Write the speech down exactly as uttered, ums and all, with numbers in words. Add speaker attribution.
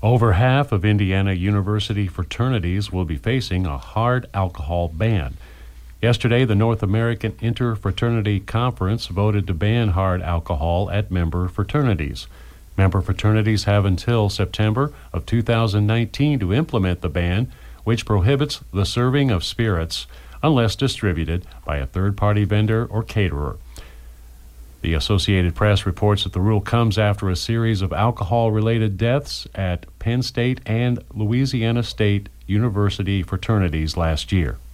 Speaker 1: Over half of Indiana University fraternities will be facing a hard alcohol ban. Yesterday, the North American Interfraternity Conference voted to ban hard alcohol at member fraternities. Member fraternities have until September of two thousand nineteen to implement the ban, which prohibits the serving of spirits unless distributed by a third-party vendor or caterer. The Associated Press reports that the rule comes after a series of alcohol-related deaths at Penn State and Louisiana State University fraternities last year.